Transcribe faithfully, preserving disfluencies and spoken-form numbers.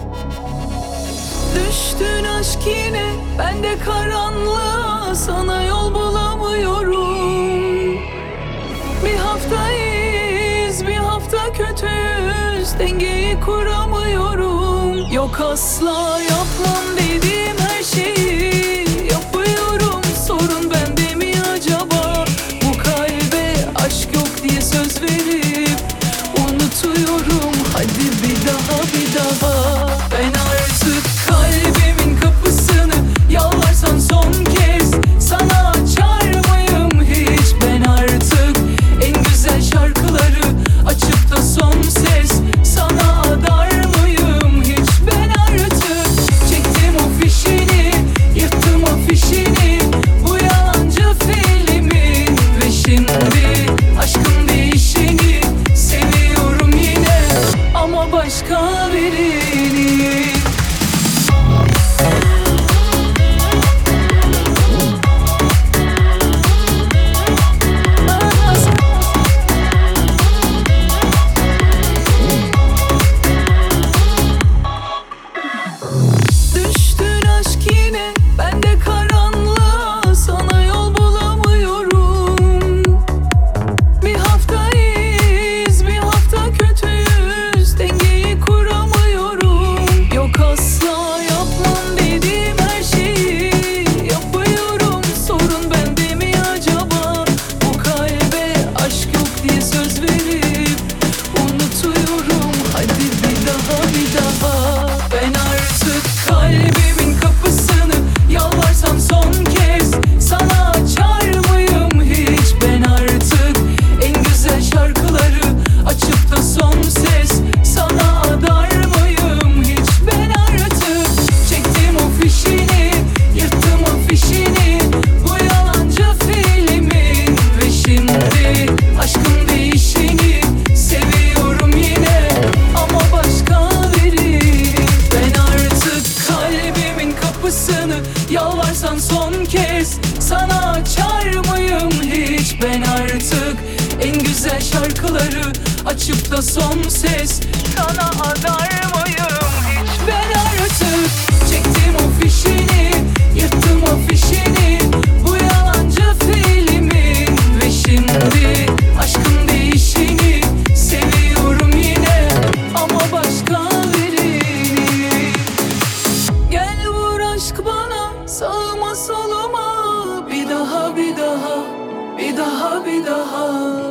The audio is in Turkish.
Düştün aşk yine, ben de karanlığa, sana yol bulamıyorum. Bir hafta iyiyiz, bir hafta kötüyüz, dengeyi kuramıyorum. Yok asla yapmam dediğim her şeyi yapıyorum. Sorun bende mi acaba? Bu kalbe aşk yok diye söz verip unutuyorum. Hadi bir daha bir daha. Ben artık kalbimin kapısını yalvarsan son kez sana açar mıyım hiç? Ben artık en güzel şarkıları açıp da son ses sana adar mıyım hiç? Ben artık çektim o fişini, yırttım afişini, bu yalancı filmin. Ve şimdi aşkın değişeni seviyorum yine, ama başka birini. Düştün aşk yine, ben de karanlığa, sana yol bulamıyorum. Bir hafta iyiyiz, bir hafta kötüyüz, dengeyi kuramıyorum. Yok asla yapmam dediğim her şeyi yapıyorum. Sorun bende mi acaba? Bu kalbe aşk yok diye söz verip unutuyorum. Hadi bir daha bir daha. Ben artık kalbimin kapısını yalvarsam son kez sana açar mıyım hiç? Ben artık en güzel şarkıları açıp da son ses sana adar mıyım hiç? Ben artık çektim o fişini, yırttım afişini, bu yalancı filmin. Ve şimdi aşkın değişeni seviyorum yine, ama başka biri. Ben artık kalbimin kapısını yalvarsan son kez sana açar mıyım hiç? Ben artık en güzel şarkıları açıp da son ses sana adar mıyım hiç? Ben artık çektim o fişini, yırttım afişini, bu yalancı filmin. Ve şimdi aşkın değişeni seviyorum yine, ama başka birini. Gel vur aşk bana, sağıma soluma, bir daha bir daha, bir daha bir daha.